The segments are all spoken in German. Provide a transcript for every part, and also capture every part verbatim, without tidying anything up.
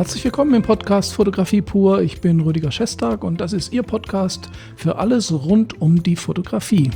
Herzlich willkommen im Podcast Fotografie pur. Ich bin Rüdiger Schestag und das ist Ihr Podcast für alles rund um die Fotografie.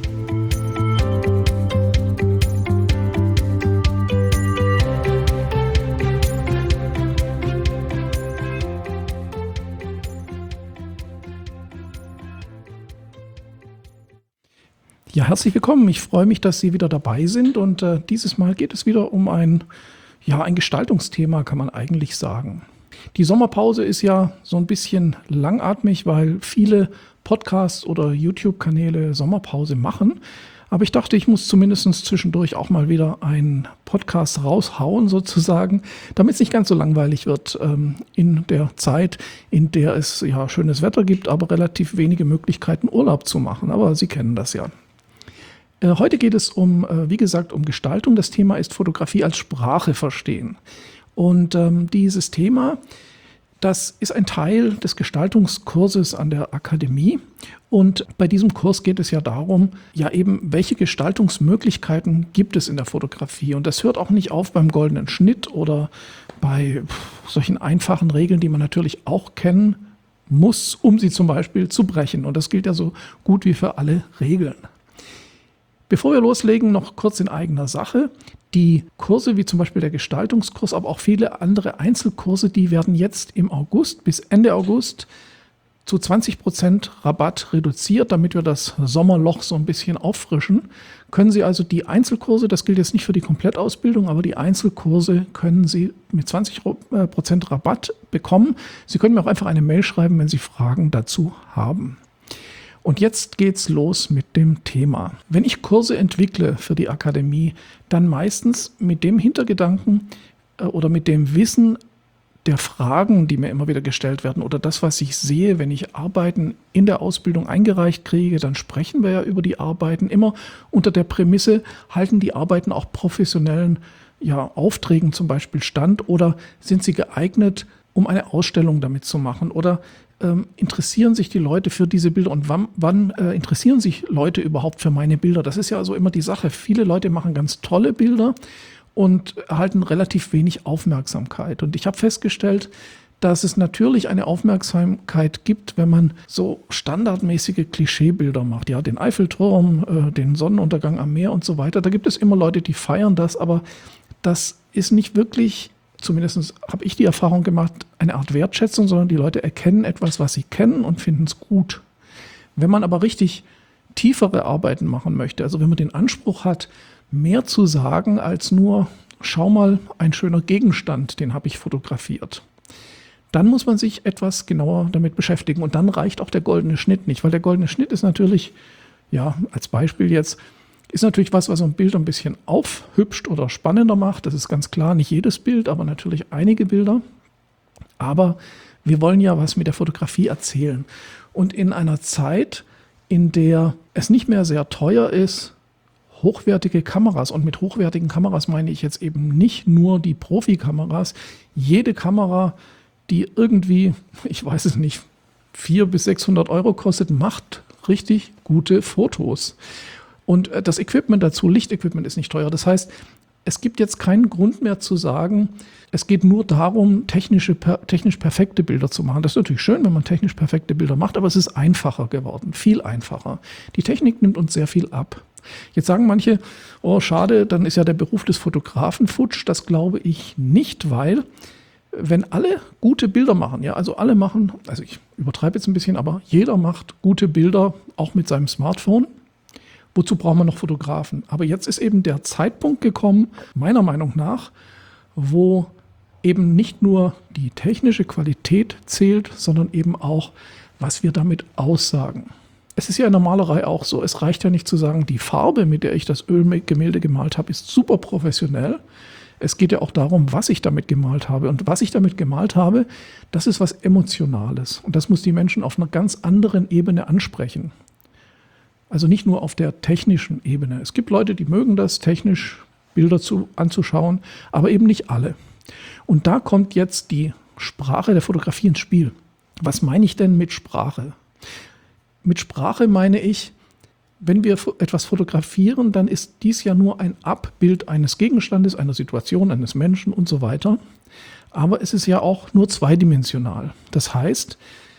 Ja, herzlich willkommen. Ich freue mich, dass Sie wieder dabei sind und äh, dieses Mal geht es wieder um ein, ja, ein Gestaltungsthema, kann man eigentlich sagen. Die Sommerpause ist ja so ein bisschen langatmig, weil viele Podcasts oder YouTube-Kanäle Sommerpause machen. Aber ich dachte, ich muss zumindest zwischendurch auch mal wieder einen Podcast raushauen sozusagen, damit es nicht ganz so langweilig wird ähm, in der Zeit, in der es ja schönes Wetter gibt, aber relativ wenige Möglichkeiten, Urlaub zu machen. Aber Sie kennen das ja. Heute geht es um, wie gesagt, um Gestaltung. Das Thema ist Fotografie als Sprache verstehen. Und ähm, dieses Thema, das ist ein Teil des Gestaltungskurses an der Akademie. Und bei diesem Kurs geht es ja darum, ja eben, welche Gestaltungsmöglichkeiten gibt es in der Fotografie. Und das hört auch nicht auf beim goldenen Schnitt oder bei solchen einfachen Regeln, die man natürlich auch kennen muss, um sie zum Beispiel zu brechen. Und das gilt ja so gut wie für alle Regeln. Bevor wir loslegen, noch kurz in eigener Sache. Die Kurse, wie zum Beispiel der Gestaltungskurs, aber auch viele andere Einzelkurse, die werden jetzt im August bis Ende August zu zwanzig Prozent Rabatt reduziert, damit wir das Sommerloch so ein bisschen auffrischen. Können Sie also die Einzelkurse, das gilt jetzt nicht für die Komplettausbildung, aber die Einzelkurse können Sie mit zwanzig Prozent Rabatt bekommen. Sie können mir auch einfach eine Mail schreiben, wenn Sie Fragen dazu haben. Und jetzt geht's los mit dem Thema. Wenn ich Kurse entwickle für die Akademie, dann meistens mit dem Hintergedanken äh, oder mit dem Wissen der Fragen, die mir immer wieder gestellt werden oder das, was ich sehe, wenn ich Arbeiten in der Ausbildung eingereicht kriege, dann sprechen wir ja über die Arbeiten immer unter der Prämisse, halten die Arbeiten auch professionellen ja, Aufträgen zum Beispiel stand oder sind sie geeignet, um eine Ausstellung damit zu machen oder ähm, interessieren sich die Leute für diese Bilder und wann, wann äh, interessieren sich Leute überhaupt für meine Bilder? Das ist ja also immer die Sache. Viele Leute machen ganz tolle Bilder und erhalten relativ wenig Aufmerksamkeit. Und ich habe festgestellt, dass es natürlich eine Aufmerksamkeit gibt, wenn man so standardmäßige Klischeebilder macht. Ja, den Eiffelturm, äh, den Sonnenuntergang am Meer und so weiter. Da gibt es immer Leute, die feiern das, aber das ist nicht wirklich, zumindest habe ich die Erfahrung gemacht, eine Art Wertschätzung, sondern die Leute erkennen etwas, was sie kennen und finden es gut. Wenn man aber richtig tiefere Arbeiten machen möchte, also wenn man den Anspruch hat, mehr zu sagen als nur, schau mal, ein schöner Gegenstand, den habe ich fotografiert, dann muss man sich etwas genauer damit beschäftigen. Und dann reicht auch der goldene Schnitt nicht, weil der goldene Schnitt ist natürlich, ja, als Beispiel jetzt, ist natürlich was, was so ein Bild ein bisschen aufhübscht oder spannender macht. Das ist ganz klar, nicht jedes Bild, aber natürlich einige Bilder. Aber wir wollen ja was mit der Fotografie erzählen. Und in einer Zeit, in der es nicht mehr sehr teuer ist, hochwertige Kameras, und mit hochwertigen Kameras meine ich jetzt eben nicht nur die Profikameras, jede Kamera, die irgendwie, ich weiß es nicht, vierhundert bis sechshundert Euro kostet, macht richtig gute Fotos. Und das Equipment dazu, Lichtequipment ist nicht teuer. Das heißt, es gibt jetzt keinen Grund mehr zu sagen, es geht nur darum, technische, per, technisch perfekte Bilder zu machen. Das ist natürlich schön, wenn man technisch perfekte Bilder macht, aber es ist einfacher geworden, viel einfacher. Die Technik nimmt uns sehr viel ab. Jetzt sagen manche, oh schade, dann ist ja der Beruf des Fotografen futsch. Das glaube ich nicht, weil wenn alle gute Bilder machen, ja, also alle machen, also ich übertreibe jetzt ein bisschen, aber jeder macht gute Bilder, auch mit seinem Smartphone. Wozu braucht man noch Fotografen? Aber jetzt ist eben der Zeitpunkt gekommen, meiner Meinung nach, wo eben nicht nur die technische Qualität zählt, sondern eben auch, was wir damit aussagen. Es ist ja in der Malerei auch so, es reicht ja nicht zu sagen, die Farbe, mit der ich das Ölgemälde gemalt habe, ist super professionell. Es geht ja auch darum, was ich damit gemalt habe. Und was ich damit gemalt habe, das ist was Emotionales. Und das muss die Menschen auf einer ganz anderen Ebene ansprechen. Also nicht nur auf der technischen Ebene. Es gibt Leute, die mögen das, technisch Bilder zu, anzuschauen, aber eben nicht alle. Und da kommt jetzt die Sprache der Fotografie ins Spiel. Was meine ich denn mit Sprache? Mit Sprache meine ich, wenn wir etwas fotografieren, dann ist dies ja nur ein Abbild eines Gegenstandes, einer Situation, eines Menschen und so weiter. aber es ist ja auch nur zweidimensional. Das heißt,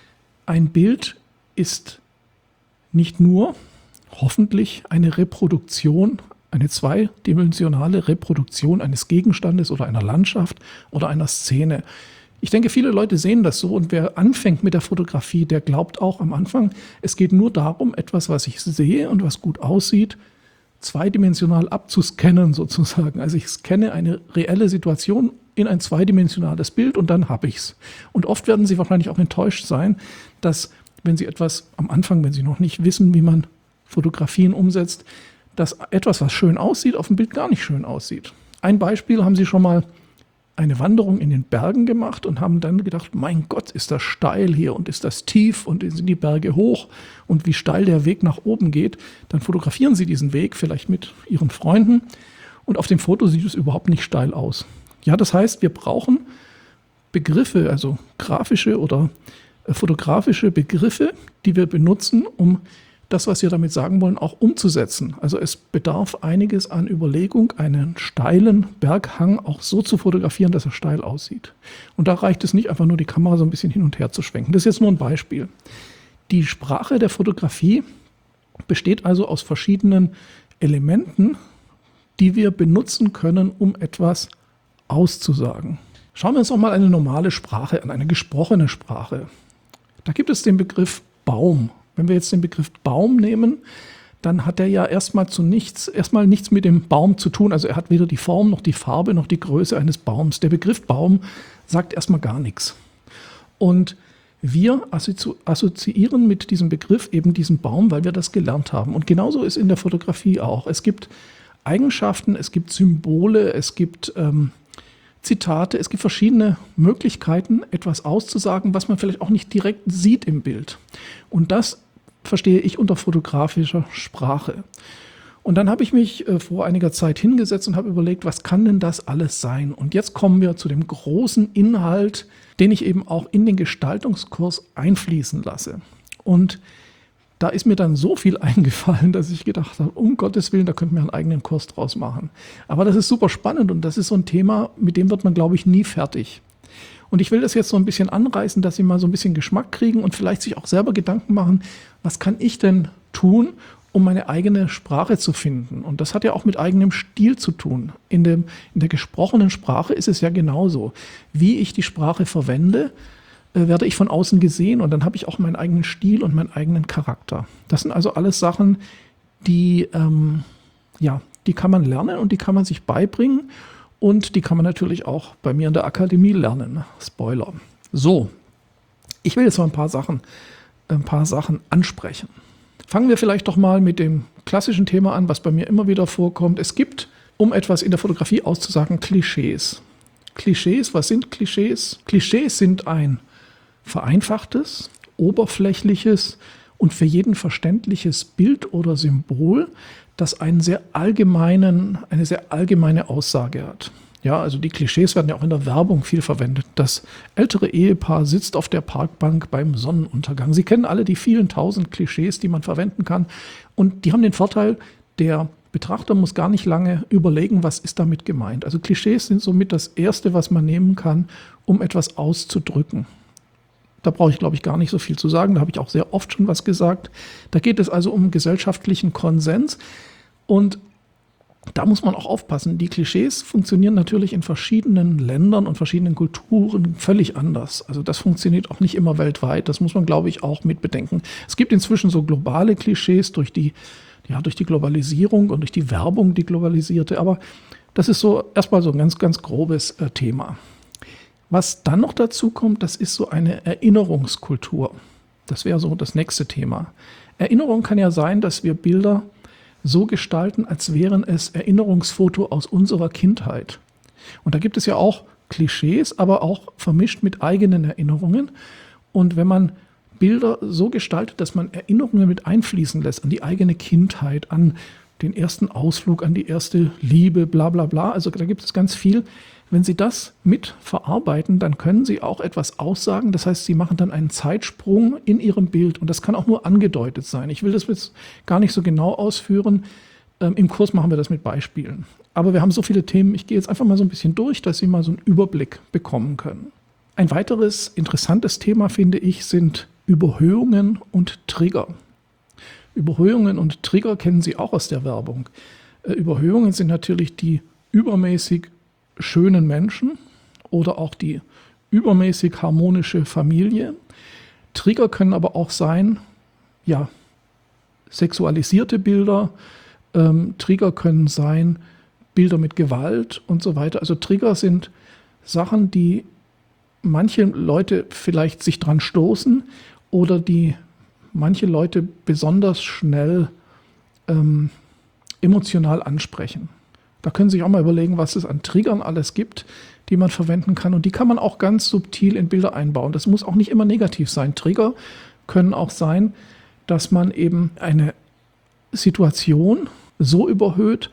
ein Bild ist nicht nur hoffentlich eine Reproduktion, eine zweidimensionale Reproduktion eines Gegenstandes oder einer Landschaft oder einer Szene. Ich denke, viele Leute sehen das so, und wer anfängt mit der Fotografie, der glaubt auch am Anfang, es geht nur darum, etwas, was ich sehe und was gut aussieht, zweidimensional abzuscannen sozusagen. Also ich scanne eine reelle Situation in ein zweidimensionales Bild und dann habe ich es. Und oft werden Sie wahrscheinlich auch enttäuscht sein, dass, wenn Sie etwas am Anfang, wenn Sie noch nicht wissen, wie man Fotografien umsetzt, dass etwas, was schön aussieht, auf dem Bild gar nicht schön aussieht. Ein Beispiel: Haben Sie schon mal eine Wanderung in den Bergen gemacht und haben dann gedacht, mein Gott, ist das steil hier und ist das tief und sind die Berge hoch und wie steil der Weg nach oben geht. Dann fotografieren Sie diesen Weg vielleicht mit Ihren Freunden und auf dem Foto sieht es überhaupt nicht steil aus. Ja, das heißt, wir brauchen Begriffe, also grafische oder fotografische Begriffe, die wir benutzen, um das, was wir damit sagen wollen, auch umzusetzen. Also es bedarf einiges an Überlegung, einen steilen Berghang auch so zu fotografieren, dass er steil aussieht. Und da reicht es nicht einfach nur, die Kamera so ein bisschen hin und her zu schwenken. Das ist jetzt nur ein Beispiel. Die Sprache der Fotografie besteht also aus verschiedenen Elementen, die wir benutzen können, um etwas auszusagen. Schauen wir uns noch mal eine normale Sprache an, eine gesprochene Sprache. Da gibt es den Begriff Baum. Wenn wir jetzt den Begriff Baum nehmen, dann hat er ja erstmal zu nichts, erstmal nichts mit dem Baum zu tun. Also er hat weder die Form noch die Farbe noch die Größe eines Baums. Der Begriff Baum sagt erstmal gar nichts. Und wir assoziieren mit diesem Begriff eben diesen Baum, weil wir das gelernt haben. Und genauso ist in der Fotografie auch. Es gibt Eigenschaften, es gibt Symbole, es gibt ähm, Zitate, es gibt verschiedene Möglichkeiten, etwas auszusagen, was man vielleicht auch nicht direkt sieht im Bild. Und das verstehe ich unter fotografischer Sprache. Und dann habe ich mich äh, vor einiger Zeit hingesetzt und habe überlegt, was kann denn das alles sein? Und jetzt kommen wir zu dem großen Inhalt, den ich eben auch in den Gestaltungskurs einfließen lasse. Und da ist mir dann so viel eingefallen, dass ich gedacht habe, um Gottes Willen, da könnten wir einen eigenen Kurs draus machen. Aber das ist super spannend und das ist so ein Thema, mit dem wird man, glaube ich, nie fertig. Und ich will das jetzt so ein bisschen anreißen, dass Sie mal so ein bisschen Geschmack kriegen und vielleicht sich auch selber Gedanken machen, was kann ich denn tun, um meine eigene Sprache zu finden? Und das hat ja auch mit eigenem Stil zu tun. In dem, in der gesprochenen Sprache ist es ja genauso. Wie ich die Sprache verwende, werde ich von außen gesehen und dann habe ich auch meinen eigenen Stil und meinen eigenen Charakter. Das sind also alles Sachen, die, ähm, ja, die kann man lernen und die kann man sich beibringen und die kann man natürlich auch bei mir in der Akademie lernen. Spoiler. So, ich will jetzt mal ein paar Sachen, ein paar Sachen ansprechen. Fangen wir vielleicht doch mal mit dem klassischen Thema an, was bei mir immer wieder vorkommt. Es gibt, um etwas in der Fotografie auszusagen, Klischees. Klischees, was sind Klischees? Klischees sind ein vereinfachtes, oberflächliches und für jeden verständliches Bild oder Symbol, das einen sehr allgemeinen, eine sehr allgemeine Aussage hat. Ja, also die Klischees werden ja auch in der Werbung viel verwendet. Das ältere Ehepaar sitzt auf der Parkbank beim Sonnenuntergang. Sie kennen alle die vielen tausend Klischees, die man verwenden kann. Und die haben den Vorteil, der Betrachter muss gar nicht lange überlegen, was ist damit gemeint. Also Klischees sind somit das Erste, was man nehmen kann, um etwas auszudrücken. Da brauche ich, glaube ich, gar nicht so viel zu sagen. Da habe ich auch sehr oft schon was gesagt. Da geht es also um gesellschaftlichen Konsens. Und da muss man auch aufpassen. Die Klischees funktionieren natürlich in verschiedenen Ländern und verschiedenen Kulturen völlig anders. Also das funktioniert auch nicht immer weltweit. Das muss man, glaube ich, auch mit bedenken. Es gibt inzwischen so globale Klischees durch die, ja, durch die Globalisierung und durch die Werbung, die globalisierte. Aber das ist so erstmal so ein ganz, ganz grobes äh, Thema. Was dann noch dazu kommt, das ist so eine Erinnerungskultur. Das wäre so das nächste Thema. Erinnerung kann ja sein, dass wir Bilder so gestalten, als wären es Erinnerungsfoto aus unserer Kindheit. Und da gibt es ja auch Klischees, aber auch vermischt mit eigenen Erinnerungen. Und wenn man Bilder so gestaltet, dass man Erinnerungen mit einfließen lässt an die eigene Kindheit, an den ersten Ausflug, an die erste Liebe, bla bla bla, also da gibt es ganz viel. Wenn Sie das mit verarbeiten, dann können Sie auch etwas aussagen. Das heißt, Sie machen dann einen Zeitsprung in Ihrem Bild und das kann auch nur angedeutet sein. Ich will das jetzt gar nicht so genau ausführen. Ähm, Im Kurs machen wir das mit Beispielen. Aber wir haben so viele Themen, ich gehe jetzt einfach mal so ein bisschen durch, dass Sie mal so einen Überblick bekommen können. Ein weiteres interessantes Thema, finde ich, sind Überhöhungen und Trigger. Überhöhungen und Trigger kennen Sie auch aus der Werbung. Äh, Überhöhungen sind natürlich die übermäßig schönen Menschen oder auch die übermäßig harmonische Familie. Trigger können aber auch sein, ja, sexualisierte Bilder. Ähm, Trigger können sein Bilder mit Gewalt und so weiter. Also Trigger sind Sachen, die manche Leute vielleicht sich dran stoßen oder die manche Leute besonders schnell ähm, emotional ansprechen. Da können Sie sich auch mal überlegen, was es an Triggern alles gibt, die man verwenden kann. Und die kann man auch ganz subtil in Bilder einbauen. Das muss auch nicht immer negativ sein. Trigger können auch sein, dass man eben eine Situation so überhöht,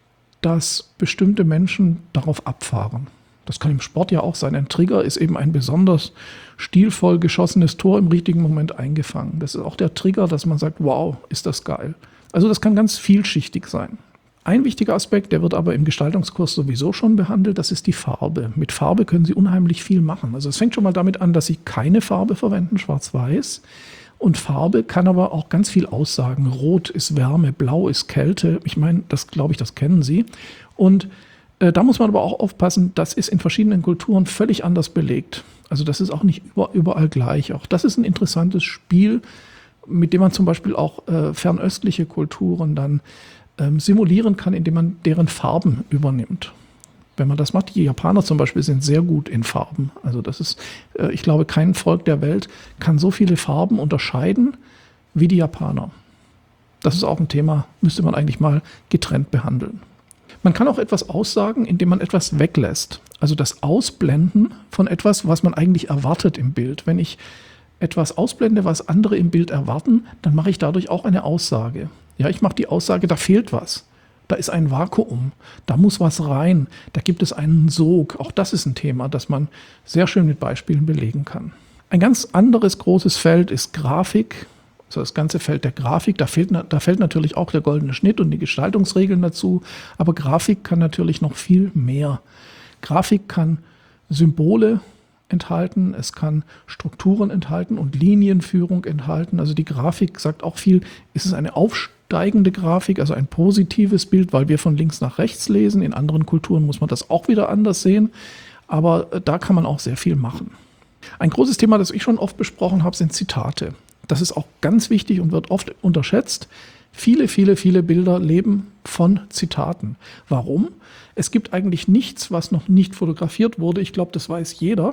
dass bestimmte Menschen darauf abfahren. Das kann im Sport ja auch sein. Ein Trigger ist eben ein besonders stilvoll geschossenes Tor im richtigen Moment eingefangen. Das ist auch der Trigger, dass man sagt, wow, ist das geil. Also das kann ganz vielschichtig sein. Ein wichtiger Aspekt, der wird aber im Gestaltungskurs sowieso schon behandelt, das ist die Farbe. Mit Farbe können Sie unheimlich viel machen. Also es fängt schon mal damit an, dass Sie keine Farbe verwenden, schwarz-weiß. Und Farbe kann aber auch ganz viel aussagen. Rot ist Wärme, Blau ist Kälte. Ich meine, das glaube ich, das kennen Sie. Und äh, da muss man aber auch aufpassen, das ist in verschiedenen Kulturen völlig anders belegt. Also das ist auch nicht über, überall gleich. Auch das ist ein interessantes Spiel, mit dem man zum Beispiel auch äh, fernöstliche Kulturen dann ähm, simulieren kann, indem man deren Farben übernimmt. Wenn man das macht, die Japaner zum Beispiel sind sehr gut in Farben. Also das ist, äh, ich glaube, kein Volk der Welt kann so viele Farben unterscheiden wie die Japaner. Das ist auch ein Thema, müsste man eigentlich mal getrennt behandeln. Man kann auch etwas aussagen, indem man etwas weglässt. Also das Ausblenden von etwas, was man eigentlich erwartet im Bild. Wenn ich etwas ausblende, was andere im Bild erwarten, dann mache ich dadurch auch eine Aussage. Ja, ich mache die Aussage, da fehlt was. Da ist ein Vakuum, da muss was rein, da gibt es einen Sog. Auch das ist ein Thema, das man sehr schön mit Beispielen belegen kann. Ein ganz anderes großes Feld ist Grafik, also das ganze Feld der Grafik. Da fehlt, da fällt natürlich auch der goldene Schnitt und die Gestaltungsregeln dazu, aber Grafik kann natürlich noch viel mehr. Grafik kann Symbole enthalten, es kann Strukturen enthalten und Linienführung enthalten. Also die Grafik sagt auch viel, ist es eine aufsteigende Grafik, also ein positives Bild, weil wir von links nach rechts lesen. In anderen Kulturen muss man das auch wieder anders sehen, aber da kann man auch sehr viel machen. Ein großes Thema, das ich schon oft besprochen habe, sind Zitate. Das ist auch ganz wichtig und wird oft unterschätzt. Viele, viele, viele Bilder leben von Zitaten. Warum? Es gibt eigentlich nichts, was noch nicht fotografiert wurde. Ich glaube, das weiß jeder.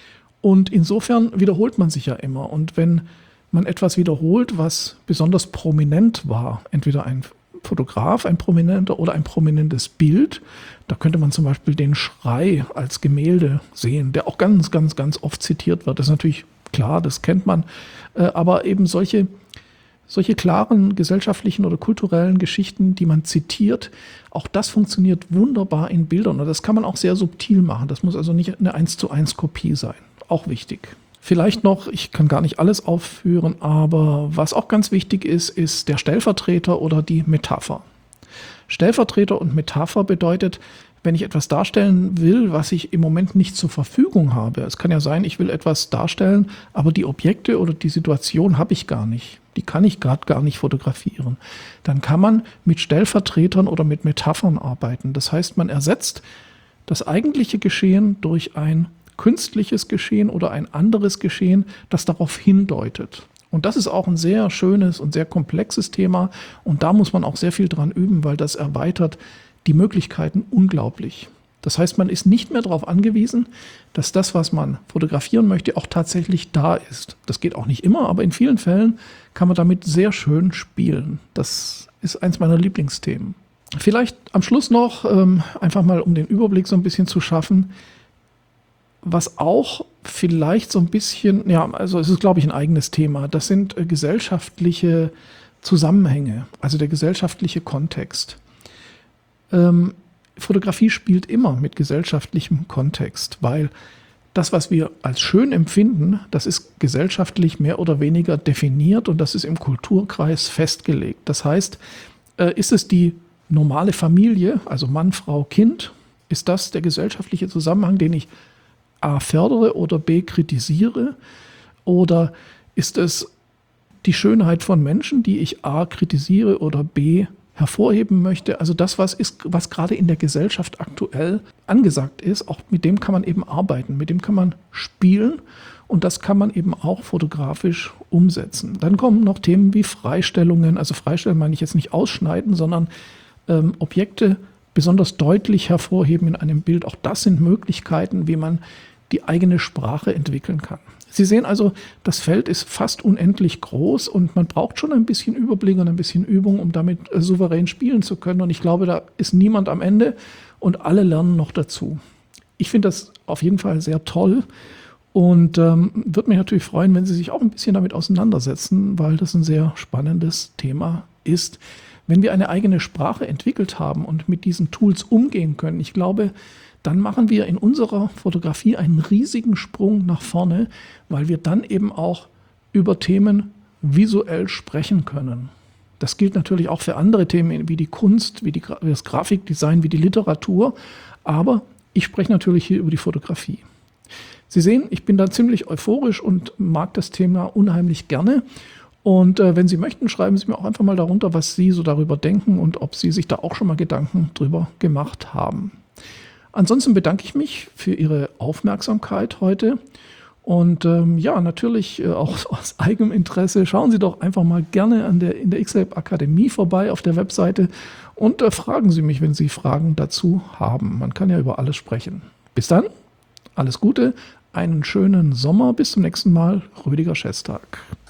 Und insofern wiederholt man sich ja immer. Und wenn man etwas wiederholt, was besonders prominent war, entweder ein Fotograf, ein prominenter oder ein prominentes Bild, da könnte man zum Beispiel den Schrei als Gemälde sehen, der auch ganz, ganz, ganz oft zitiert wird. Das ist natürlich klar, das kennt man. Aber eben solche Solche klaren gesellschaftlichen oder kulturellen Geschichten, die man zitiert, auch das funktioniert wunderbar in Bildern. Und das kann man auch sehr subtil machen. Das muss also nicht eine eins zu eins Kopie sein. Auch wichtig. Vielleicht noch, ich kann gar nicht alles aufführen, aber was auch ganz wichtig ist, ist der Stellvertreter oder die Metapher. Stellvertreter und Metapher bedeutet, wenn ich etwas darstellen will, was ich im Moment nicht zur Verfügung habe. Es kann ja sein, ich will etwas darstellen, aber die Objekte oder die Situation habe ich gar nicht. Die kann ich gerade gar nicht fotografieren. Dann kann man mit Stellvertretern oder mit Metaphern arbeiten. Das heißt, man ersetzt das eigentliche Geschehen durch ein künstliches Geschehen oder ein anderes Geschehen, das darauf hindeutet. Und das ist auch ein sehr schönes und sehr komplexes Thema. Und da muss man auch sehr viel dran üben, weil das erweitert die Möglichkeiten unglaublich. Das heißt, man ist nicht mehr darauf angewiesen, dass das, was man fotografieren möchte, auch tatsächlich da ist. Das geht auch nicht immer, aber in vielen Fällen kann man damit sehr schön spielen. Das ist eins meiner Lieblingsthemen. Vielleicht am Schluss noch, ähm, einfach mal um den Überblick so ein bisschen zu schaffen, was auch vielleicht so ein bisschen, ja, also es ist, glaube ich, ein eigenes Thema. Das sind äh, gesellschaftliche Zusammenhänge, also der gesellschaftliche Kontext. Ähm, Fotografie spielt immer mit gesellschaftlichem Kontext, weil das, was wir als schön empfinden, das ist gesellschaftlich mehr oder weniger definiert und das ist im Kulturkreis festgelegt. Das heißt, äh, ist es die normale Familie, also Mann, Frau, Kind, ist das der gesellschaftliche Zusammenhang, den ich A fördere oder B kritisiere? Oder ist es die Schönheit von Menschen, die ich A kritisiere oder B hervorheben möchte? Also das, was ist, was gerade in der Gesellschaft aktuell angesagt ist, auch mit dem kann man eben arbeiten, mit dem kann man spielen und das kann man eben auch fotografisch umsetzen. Dann kommen noch Themen wie Freistellungen, also Freistellen meine ich jetzt nicht ausschneiden, sondern ähm, Objekte besonders deutlich hervorheben in einem Bild. Auch das sind Möglichkeiten, wie man die eigene Sprache entwickeln kann. Sie sehen also, das Feld ist fast unendlich groß und man braucht schon ein bisschen Überblick und ein bisschen Übung, um damit äh, souverän spielen zu können. Und ich glaube, da ist niemand am Ende und alle lernen noch dazu. Ich finde das auf jeden Fall sehr toll und ähm, würde mich natürlich freuen, wenn Sie sich auch ein bisschen damit auseinandersetzen, weil das ein sehr spannendes Thema ist. Wenn wir eine eigene Sprache entwickelt haben und mit diesen Tools umgehen können, ich glaube, dann machen wir in unserer Fotografie einen riesigen Sprung nach vorne, weil wir dann eben auch über Themen visuell sprechen können. Das gilt natürlich auch für andere Themen wie die Kunst, wie, die, wie das Grafikdesign, wie die Literatur, aber ich spreche natürlich hier über die Fotografie. Sie sehen, ich bin da ziemlich euphorisch und mag das Thema unheimlich gerne. Und äh, wenn Sie möchten, schreiben Sie mir auch einfach mal darunter, was Sie so darüber denken und ob Sie sich da auch schon mal Gedanken drüber gemacht haben. Ansonsten bedanke ich mich für Ihre Aufmerksamkeit heute und ähm, ja, natürlich äh, auch aus eigenem Interesse. Schauen Sie doch einfach mal gerne an der, in der X-Lab Akademie vorbei auf der Webseite und äh, fragen Sie mich, wenn Sie Fragen dazu haben. Man kann ja über alles sprechen. Bis dann, alles Gute, einen schönen Sommer, bis zum nächsten Mal, Rüdiger Schestag.